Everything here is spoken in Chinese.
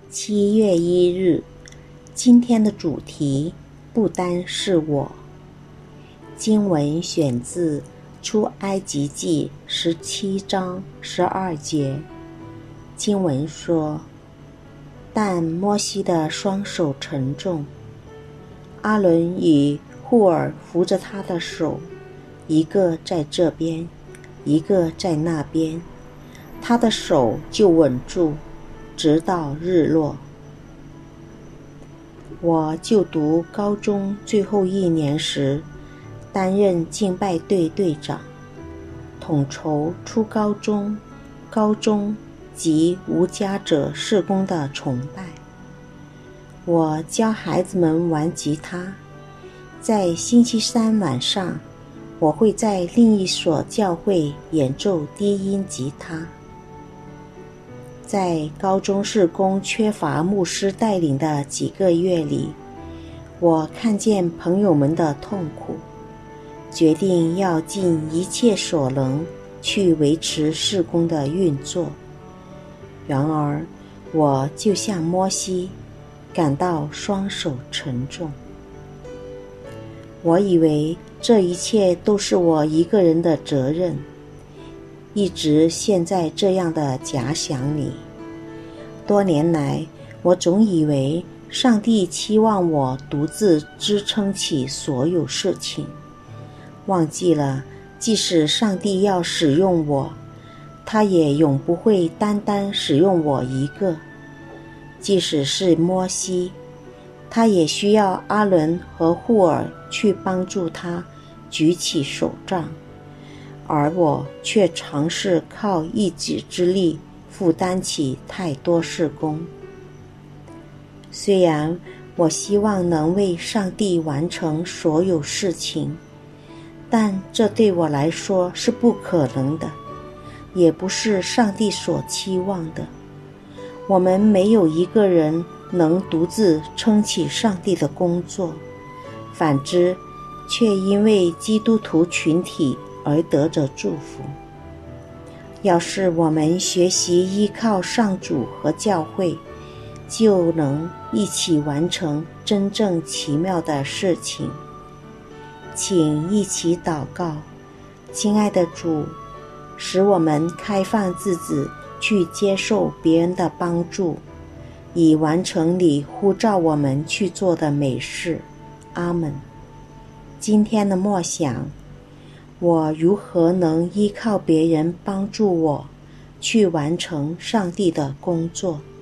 7月1日，今天的主题不单是我。经文选自出埃及记17章12节。经文说，但摩西的双手沉重，阿伦与户尔扶着他的手，一个在这边，一个在那边，他的手就稳住，直到日落。我就读高中最后1年时，担任敬拜队队长，统筹初高中、高中及无家者事工的崇拜。我教孩子们玩吉他，在星期3晚上，我会在另一所教会演奏低音吉他。在高中事工缺乏牧师带领的几个月里，我看见朋友们的痛苦，决定要尽一切所能去维持事工的运作。然而，我就像摩西，感到双手沉重。我以为这一切都是我一个人的责任，一直陷在这样的假想里。多年来，我总以为上帝期望我独自支撑起所有事情，忘记了即使上帝要使用我，他也永不会单单使用我一个。即使是摩西，他也需要阿伦和户尔去帮助他举起手杖，而我却尝试靠一己之力负担起太多事工。虽然我希望能为上帝完成所有事情，但这对我来说是不可能的，也不是上帝所期望的。我们没有一个人能独自撑起上帝的工作，反之，却因为基督徒群体而得着祝福。要是我们学习依靠上主和教会，就能一起完成真正奇妙的事情。请一起祷告。亲爱的主，使我们开放自己去接受别人的帮助，以完成你呼召我们去做的美事。阿们。今天的默想，我如何能依靠别人帮助我去完成上帝的工作？